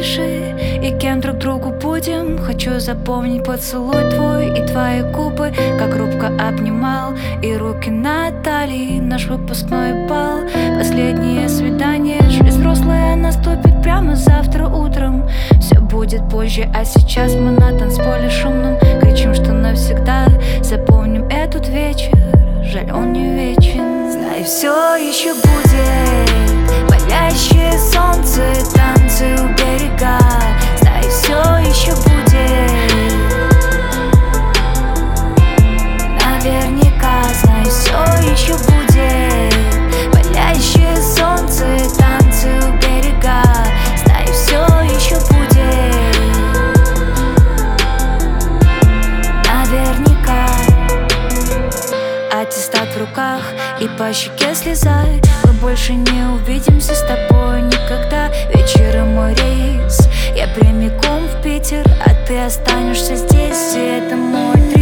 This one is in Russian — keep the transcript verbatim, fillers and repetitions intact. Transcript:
дыши, и кем друг другу будем. Хочу запомнить поцелуй твой и твои губы, как робко обнимал, и руки на талии. Наш выпускной бал, последнее свидание. Жизнь взрослая наступит прямо завтра утром. Все будет позже, а сейчас мы на танцполе шумном кричим, что навсегда запомним этот вечер. Жаль, он не вечен. Знай, все еще будет палящее солнце, танцы у берега. Знай, все еще будет. Наверняка, знай, все еще будет палящее солнце, танцы у берега. Знай, все еще будет. Наверняка. Аттестат в руках и по щеке слеза. Мы больше не увидимся с тобой никогда. Вечером мой рейс, я прямиком в Питер, а ты останешься здесь, и это мой дрим.